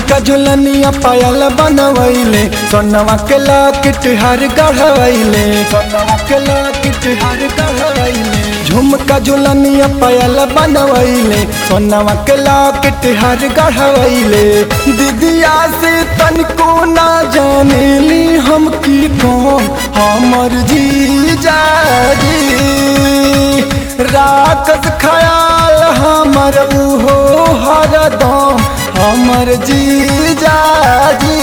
झुमका झुलनिया पायल बनवैले सोनवा के लॉकेट हर गढ़वैले सोनवा के लॉकेट हर गढ़वैले झुमका झुलनिया पायल बनवैले सोनवा के लॉकेट हर गढ़वैले दीदिया से तनको ना जानेली हम की कौन हमर जीजा जी राखत ख्याल हमर उहो हरदम हमर जीजा जी।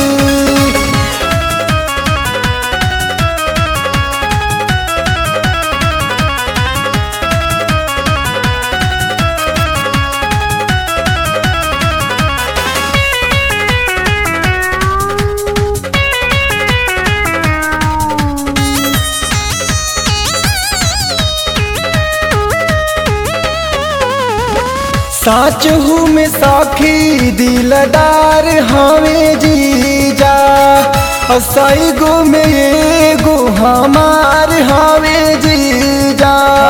साच हूँ में साखी दिलदार हमें जीजा सही गो में एगो हमार हमें जीजा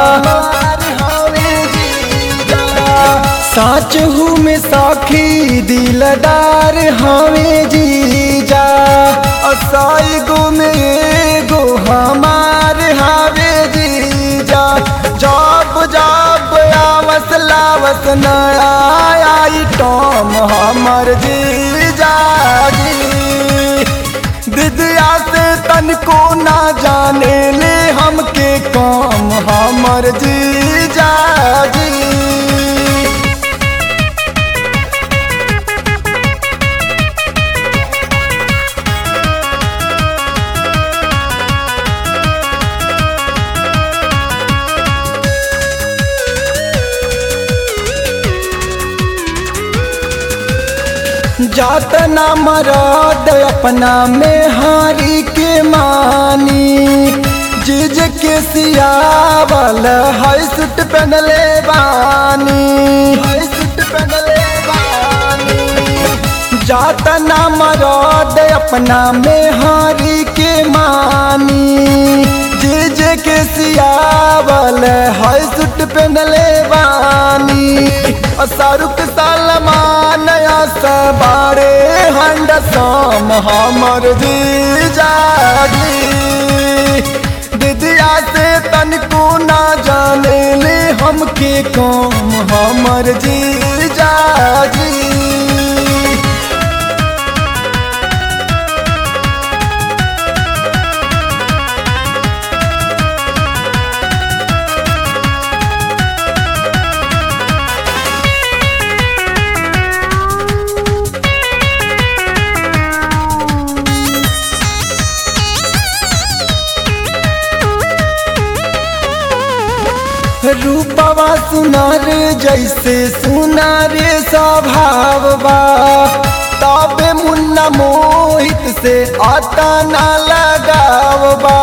साच हूँ में साखी दिलदार हमें जीजा सही गो में एगो हमार हमें जीजा जब जब आवस लावस नया आइटम हमर जीजा जी दीदिया से तनको ना जाने ले हमके काम हमर जीजा जी। जात ना मराद अपना में हारी के मानी जिज के सियावल हाई सूट पहनले बानी हाई सूट पहनले बानी जात ना मराद अपना में हारी के मानी जिज के सियावल हाई सूट पहनले बानी शाहरुख सलमान सबारे हंडसम हमर जीजा जी दीदिया से तनको ना जाने ले हमके काम हमर जीजा जी। रूपवा सुनार जैसे सुनारे स्वभाव बा तबे मुन्ना मोहित से आता ना लगाव बा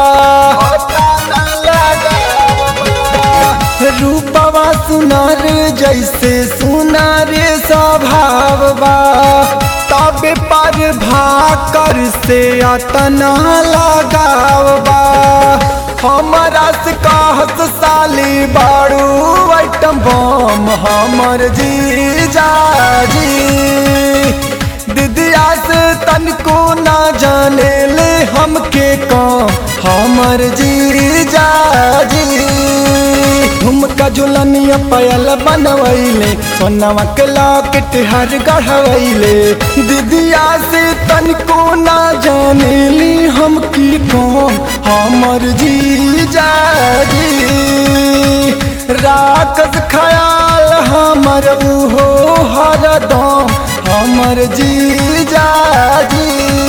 रूपवा सुनार जैसे सुनारे स्वभाव बा तबे पर भाकर से आता ना लगाव बा हमारा से कहत साली बाड़ू आइटम बम हमर जीजा जी दीदिया से तनको ना जाने ले हमके कौन हमर जीजा जी। झुमका झुलनिया पायल बनवैले सोनवा के लॉकेट हर गढ़वैले दीदिया से तनको ना जानेली हम की कौन हमर जीजा जी राखत ख्याल हमर उहो हरदम हमर जीजा जी।